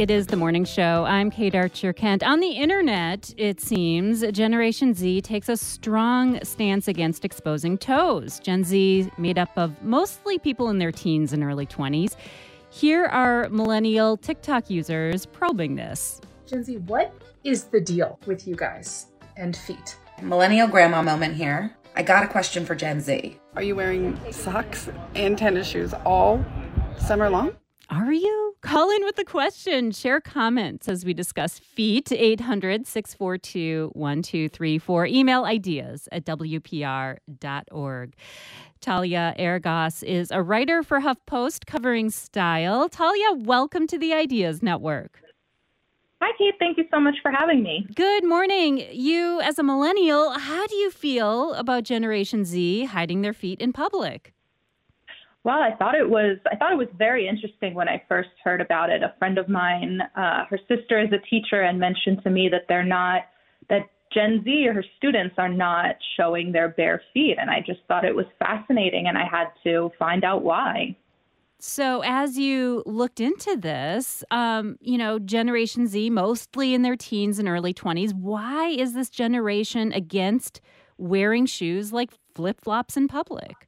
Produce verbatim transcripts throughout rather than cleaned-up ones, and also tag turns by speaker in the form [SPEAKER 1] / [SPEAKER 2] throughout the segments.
[SPEAKER 1] It is the morning show. I'm Kate Archer-Kent. On the internet, it seems, Generation Z takes a strong stance against exposing toes. Gen Z, made up of mostly people in their teens and early twenties. Here are millennial TikTok users probing this.
[SPEAKER 2] Gen Z, what is the deal with you guys and feet?
[SPEAKER 3] Millennial grandma moment here. I got a question for Gen Z.
[SPEAKER 4] Are you wearing socks and tennis shoes all summer long?
[SPEAKER 1] Are you? Call in with the question. Share comments as we discuss feet. eight hundred, six four two, one two three four. Email ideas at w p r dot org. Talia Argos is a writer for HuffPost covering style. Talia, welcome to the Ideas Network.
[SPEAKER 5] Hi, Kate. Thank you so much for having me.
[SPEAKER 1] Good morning. You, as a millennial, how do you feel about Generation Z hiding their feet in public?
[SPEAKER 5] Well, I thought it was I thought it was very interesting when I first heard about it. A friend of mine, uh, her sister is a teacher, and mentioned to me that they're not that Gen Z or her students are not showing their bare feet, and I just thought it was fascinating, and I had to find out why.
[SPEAKER 1] So as you looked into this, um, you know, Generation Z, mostly in their teens and early twenties, why is this generation against wearing shoes like flip-flops in public?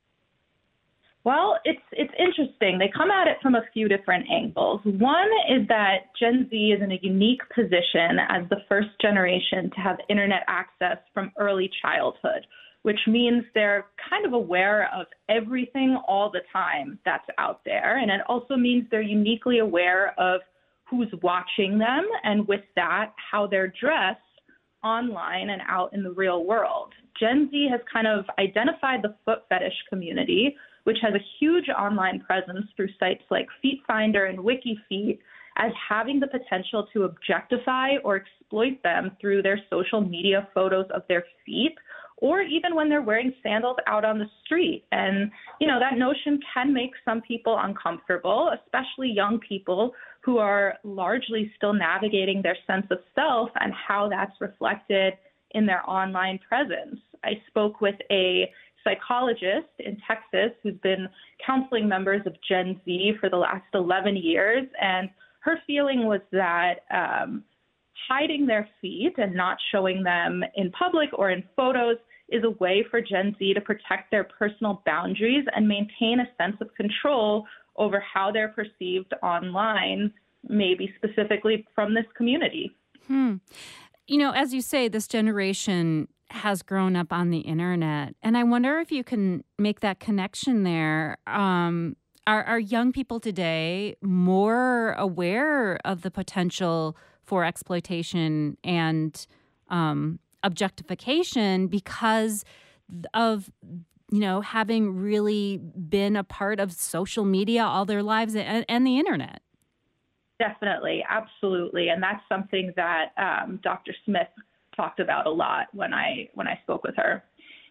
[SPEAKER 5] Well, it's it's interesting. They come at it from a few different angles. One is that Gen Z is in a unique position as the first generation to have internet access from early childhood, which means they're kind of aware of everything all the time that's out there. And it also means they're uniquely aware of who's watching them, and with that, how they're dressed online and out in the real world. Gen Z has kind of identified the foot fetish community, which has a huge online presence through sites like Feet Finder and WikiFeet, as having the potential to objectify or exploit them through their social media photos of their feet, or even when they're wearing sandals out on the street. And, you know, that notion can make some people uncomfortable, especially young people who are largely still navigating their sense of self and how that's reflected in their online presence. I spoke with a psychologist in Texas who's been counseling members of Gen Z for the last eleven years, and her feeling was that um, hiding their feet and not showing them in public or in photos is a way for Gen Z to protect their personal boundaries and maintain a sense of control over how they're perceived online, maybe specifically from this community.
[SPEAKER 1] Hmm. You know, as you say, this generation has grown up on the internet, and I wonder if you can make that connection there. Um, are, are young people today more aware of the potential for exploitation and um, objectification because of, you know, having really been a part of social media all their lives and, and the internet?
[SPEAKER 5] Definitely, absolutely, and that's something that um, Doctor Smith talked about a lot when I when I spoke with her.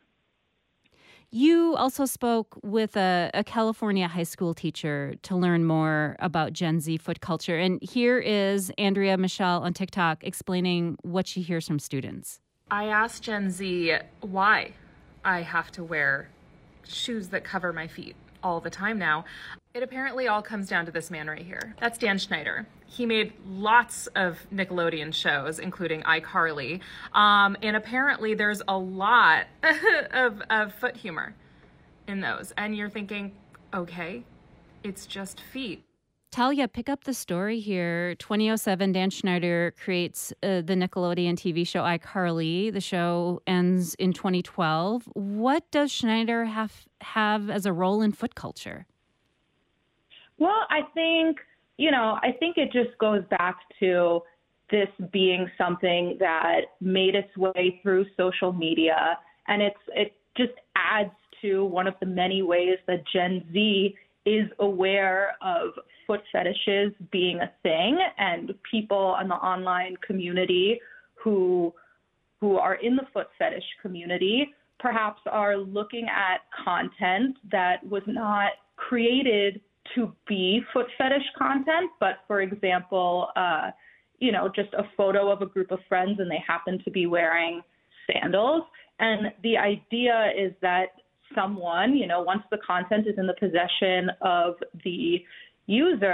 [SPEAKER 1] You also spoke with a, a California high school teacher to learn more about Gen Z foot culture. And here is Andrea Michelle on TikTok explaining what she hears from students.
[SPEAKER 6] I asked Gen Z why I have to wear shoes that cover my feet all the time now. It apparently all comes down to this man right here. That's Dan Schneider. He made lots of Nickelodeon shows, including iCarly. Um, and apparently there's a lot of, of foot humor in those. And you're thinking, okay, it's just feet.
[SPEAKER 1] Talia, pick up the story here. twenty oh seven, Dan Schneider creates uh, the Nickelodeon T V show iCarly. The show ends in twenty twelve. What does Schneider have, have as a role in foot culture?
[SPEAKER 5] Well, I think, you know, I think it just goes back to this being something that made its way through social media. And it's it just adds to one of the many ways that Gen Z is aware of foot fetishes being a thing, and people in the online community who who are in the foot fetish community perhaps are looking at content that was not created to be foot fetish content, but for example, uh, you know, just a photo of a group of friends and they happen to be wearing sandals. And the idea is that someone, you know, once the content is in the possession of the user,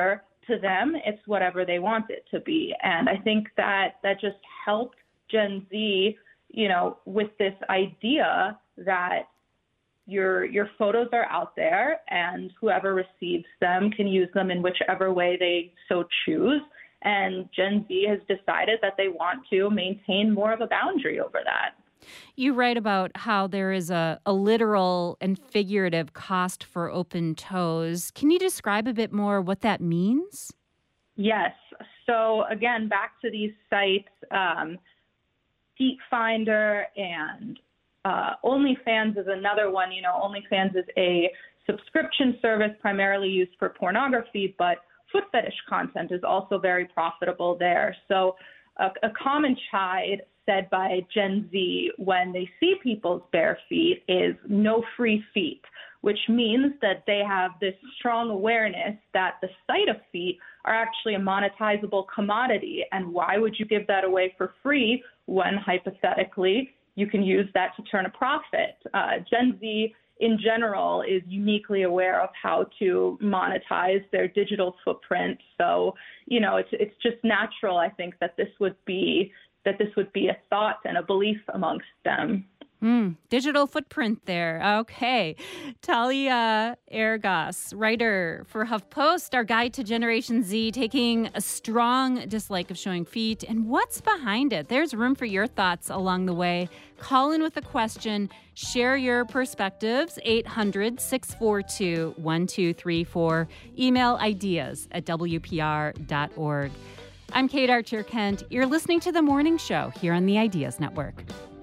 [SPEAKER 5] to them, it's whatever they want it to be. And I think that that just helped Gen Z, you know, with this idea that your your photos are out there and whoever receives them can use them in whichever way they so choose. And Gen Z has decided that they want to maintain more of a boundary over that.
[SPEAKER 1] You write about how there is a, a literal and figurative cost for open toes. Can you describe a bit more what that means?
[SPEAKER 5] Yes. So again, back to these sites, um, Feet Finder and uh, OnlyFans is another one. You know, OnlyFans is a subscription service primarily used for pornography, but foot fetish content is also very profitable there. So a, a common chide said by Gen Z when they see people's bare feet is no free feet, which means that they have this strong awareness that the sight of feet are actually a monetizable commodity. And why would you give that away for free when hypothetically you can use that to turn a profit? Uh, Gen Z in general is uniquely aware of how to monetize their digital footprint. So, you know, it's it's just natural, I think, that this would be that this would be a thought and a belief amongst them.
[SPEAKER 1] Mm, digital footprint there. Okay. Talia Ergas, writer for HuffPost, our guide to Generation Z, taking a strong dislike of showing feet and what's behind it. There's room for your thoughts along the way. Call in with a question. Share your perspectives. eight hundred, six four two, one two three four. Email ideas at w p r dot org. I'm Kate Archer-Kent. You're listening to The Morning Show here on the Ideas Network.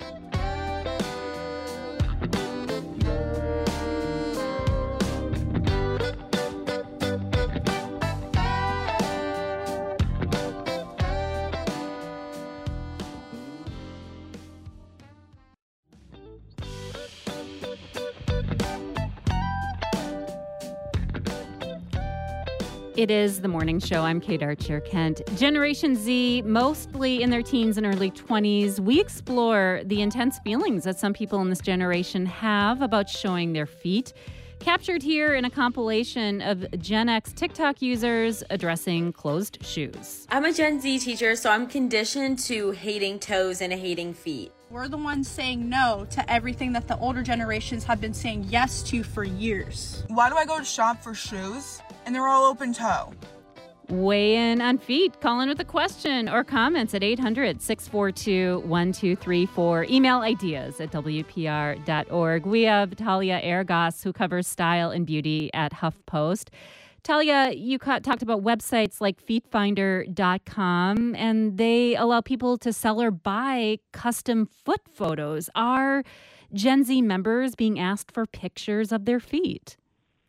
[SPEAKER 1] It is The Morning Show. I'm Kate Archer-Kent. Generation Z, mostly in their teens and early twenties, we explore the intense feelings that some people in this generation have about showing their feet. Captured here in a compilation of Gen X TikTok users addressing closed shoes.
[SPEAKER 7] I'm a Gen Z teacher, so I'm conditioned to hating toes and hating feet.
[SPEAKER 8] We're the ones saying no to everything that the older generations have been saying yes to for years.
[SPEAKER 9] Why do I go to shop for shoes and they're all open toe?
[SPEAKER 1] Weigh in on feet. Call in with a question or comments at eight hundred, six four two, one two three four. Email ideas at w p r dot org. We have Talia Ergas, who covers style and beauty at HuffPost. Talia, you ca- talked about websites like feet finder dot com, and they allow people to sell or buy custom foot photos. Are Gen Z members being asked for pictures of their feet?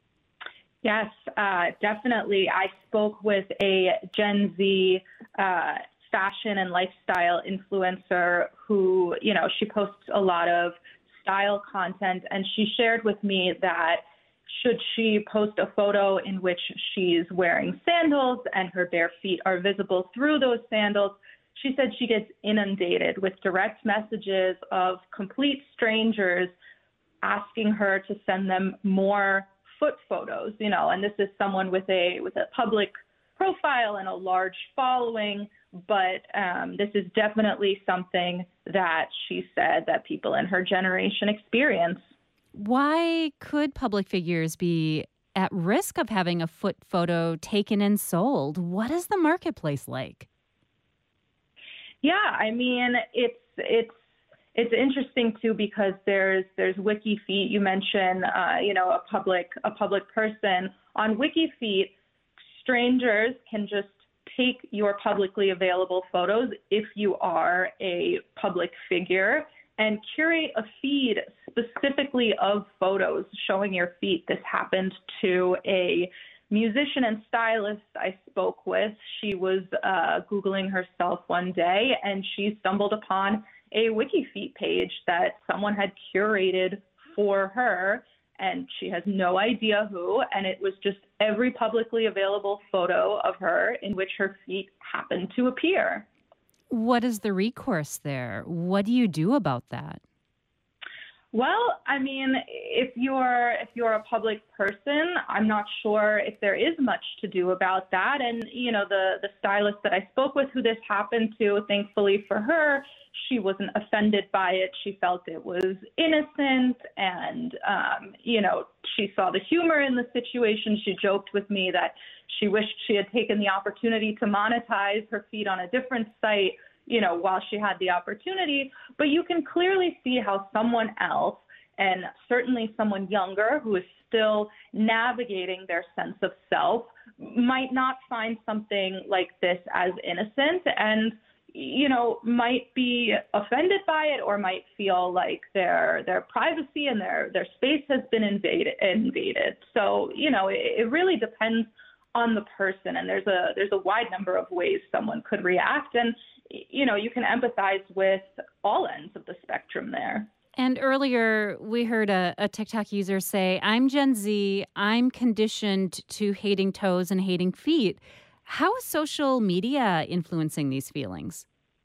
[SPEAKER 5] Yes, uh, definitely. I spoke with a Gen Z uh, fashion and lifestyle influencer who, you know, she posts a lot of style content, and she shared with me that should she post a photo in which she's wearing sandals and her bare feet are visible through those sandals, she said she gets inundated with direct messages of complete strangers asking her to send them more foot photos, you know, and this is someone with a with a public profile and a large following, but um, this is definitely something that she said that people in her generation experience.
[SPEAKER 1] Why could public figures be at risk of having a foot photo taken and sold? What is the marketplace like?
[SPEAKER 5] Yeah, I mean, it's it's it's interesting too because there's there's WikiFeet. You mentioned, uh, you know, a public a public person on WikiFeet. Strangers can just take your publicly available photos if you are a public figure and curate a feed specifically of photos showing your feet. This happened to a musician and stylist I spoke with. She was uh, Googling herself one day, and she stumbled upon a WikiFeet page that someone had curated for her, and she has no idea who, and it was just every publicly available photo of her in which her feet happened to appear.
[SPEAKER 1] What is the recourse there? What do you do about that?
[SPEAKER 5] Well, I mean, if you're if you're a public person, I'm not sure if there is much to do about that. And you know, the the stylist that I spoke with, who this happened to, thankfully for her, she wasn't offended by it. She felt it was innocent, and um, you know, she saw the humor in the situation. She joked with me that she wished she had taken the opportunity to monetize her feet on a different site, you know, while she had the opportunity. But you can clearly see how someone else, and certainly someone younger who is still navigating their sense of self, might not find something like this as innocent, and, you know, might be offended by it, or might feel like their their privacy and their, their space has been invaded invaded. So, you know, it, it really depends on the person, and there's a there's a wide number of ways someone could react, and you know, you can empathize with all ends of the spectrum there.
[SPEAKER 1] And earlier we heard a, a TikTok user say, "I'm Gen Z, I'm conditioned to hating toes and hating feet." How is social media influencing these feelings?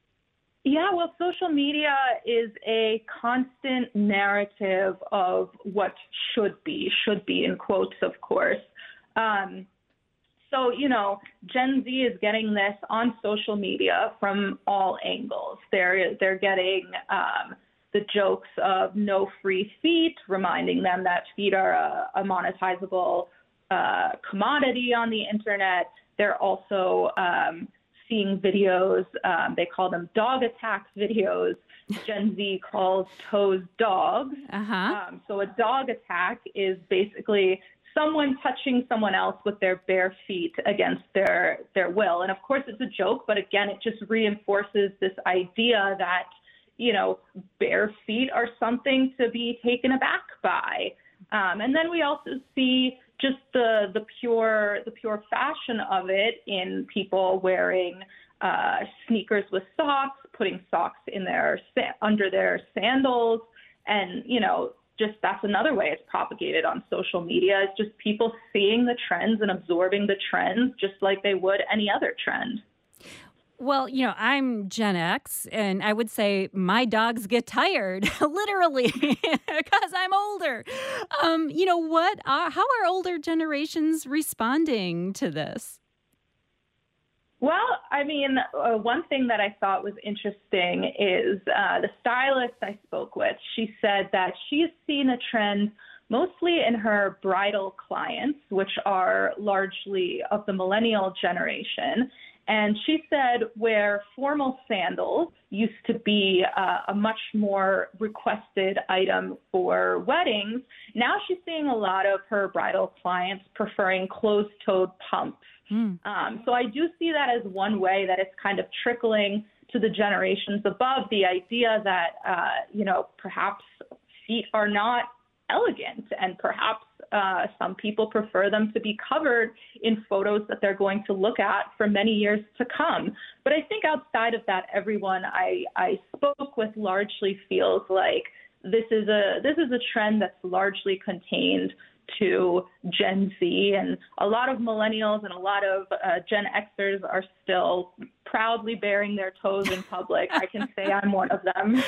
[SPEAKER 5] Yeah, well, social media is a constant narrative of what should be, should be in quotes, of course. Um, So, you know, Gen Z is getting this on social media from all angles. They're they're getting um, the jokes of no free feet, reminding them that feet are a, a monetizable uh, commodity on the internet. They're also um, seeing videos, um, they call them dog attack videos. Gen Z calls toes dogs.
[SPEAKER 1] Uh-huh.
[SPEAKER 5] Um, so a dog attack is basically someone touching someone else with their bare feet against their, their will. And of course it's a joke, but again, it just reinforces this idea that, you know, bare feet are something to be taken aback by. Um, and then we also see just the, the pure, the pure fashion of it in people wearing uh, sneakers with socks, putting socks in their, under their sandals. And, you know, just that's another way it's propagated on social media, is just people seeing the trends and absorbing the trends just like they would any other trend.
[SPEAKER 1] Well, you know, I'm Gen X, and I would say my dogs get tired, literally, because I'm older. Um, you know, what are, how are older generations responding to this?
[SPEAKER 5] Well, I mean, uh, one thing that I thought was interesting is uh, the stylist I spoke with. She said that she's seen a trend mostly in her bridal clients, which are largely of the millennial generation. And she said where formal sandals used to be uh, a much more requested item for weddings, now she's seeing a lot of her bridal clients preferring closed-toed pumps. Mm. Um, so I do see that as one way that it's kind of trickling to the generations above, the idea that, uh, you know, perhaps feet are not elegant, and perhaps uh, some people prefer them to be covered in photos that they're going to look at for many years to come. But I think outside of that, everyone I, I spoke with largely feels like this is a this is a trend that's largely contained to Gen Z, and a lot of millennials and a lot of uh, Gen Xers are still proudly baring their toes in public. I can say I'm one of them.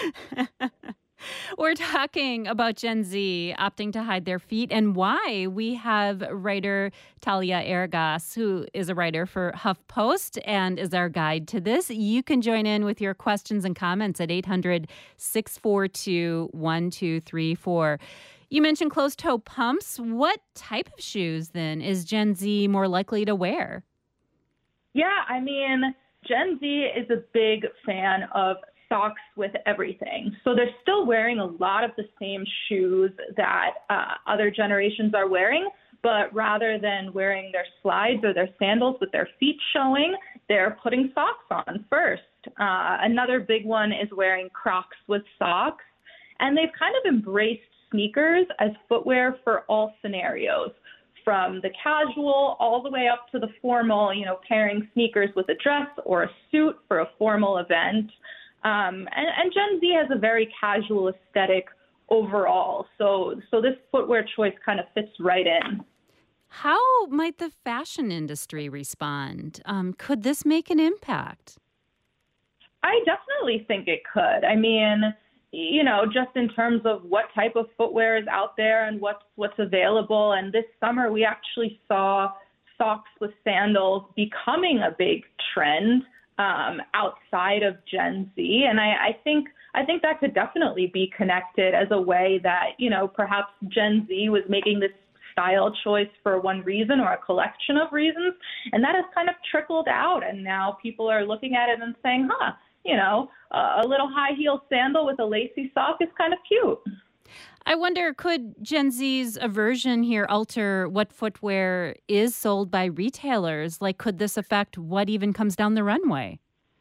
[SPEAKER 1] We're talking about Gen Z opting to hide their feet and why. We have writer Talia Aragas, who is a writer for HuffPost and is our guide to this. You can join in with your questions and comments at eight hundred, six four two, one two three four. You mentioned closed-toe pumps. What type of shoes, then, is Gen Z more likely to wear?
[SPEAKER 5] Yeah, I mean, Gen Z is a big fan of socks with everything. So they're still wearing a lot of the same shoes that uh, other generations are wearing, but rather than wearing their slides or their sandals with their feet showing, they're putting socks on first. Uh, another big one is wearing Crocs with socks, and they've kind of embraced sneakers as footwear for all scenarios, from the casual all the way up to the formal, you know, pairing sneakers with a dress or a suit for a formal event. Um, and, and Gen Z has a very casual aesthetic overall. So, so this footwear choice kind of fits right in.
[SPEAKER 1] How might the fashion industry respond? Um, could this make an impact?
[SPEAKER 5] I definitely think it could. I mean, you know, just in terms of what type of footwear is out there and what's what's available. And this summer, we actually saw socks with sandals becoming a big trend um, outside of Gen Z. And I, I think I think that could definitely be connected as a way that, you know, perhaps Gen Z was making this style choice for one reason or a collection of reasons. And that has kind of trickled out. And now people are looking at it and saying, huh, you know, uh, a little high heel sandal with a lacy sock is kind of cute.
[SPEAKER 1] I wonder, could Gen Z's aversion here alter what footwear is sold by retailers? Like, could this affect what even comes down the runway?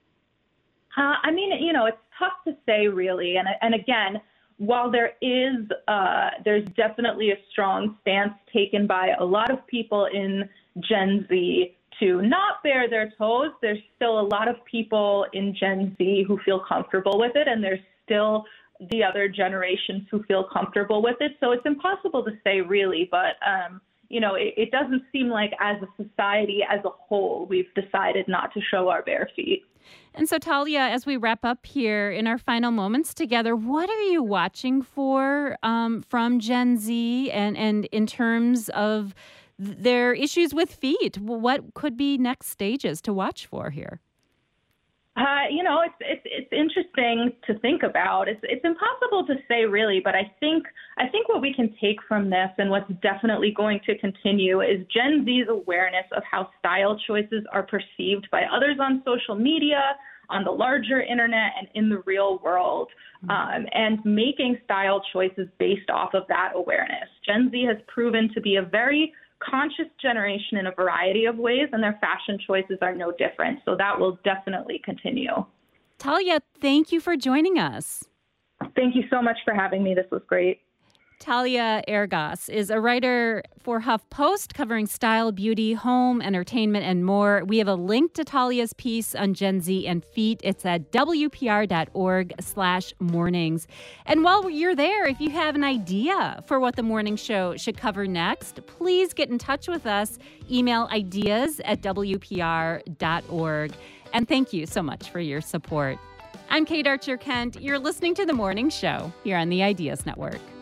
[SPEAKER 5] Uh, I mean, you know, it's tough to say, really. And and again, while there is, uh, there's definitely a strong stance taken by a lot of people in Gen Z to not bare their toes, there's still a lot of people in Gen Z who feel comfortable with it, and there's still the other generations who feel comfortable with it. So it's impossible to say, really, but um, you know, it, it doesn't seem like as a society as a whole, we've decided not to show our bare feet.
[SPEAKER 1] And so, Talia, as we wrap up here in our final moments together, what are you watching for um, from Gen Z and, and in terms of their issues with feet? What could be next stages to watch for here?
[SPEAKER 5] Uh, you know, it's it's it's interesting to think about. It's it's impossible to say, really, but I think I think what we can take from this and what's definitely going to continue is Gen Z's awareness of how style choices are perceived by others on social media, on the larger internet, and in the real world, um, and making style choices based off of that awareness. Gen Z has proven to be a very conscious generation in a variety of ways, and their fashion choices are no different. So that will definitely continue.
[SPEAKER 1] Talia, thank you for joining us.
[SPEAKER 5] Thank you so much for having me. This was great.
[SPEAKER 1] Talia Ergas is a writer for HuffPost covering style, beauty, home, entertainment, and more. We have a link to Talia's piece on Gen Z and feet. It's at W P R dot org slash mornings. And while you're there, if you have an idea for what the morning show should cover next, please get in touch with us. Email ideas at W P R dot org. And thank you so much for your support. I'm Kate Archer Kent. You're listening to The Morning Show here on the Ideas Network.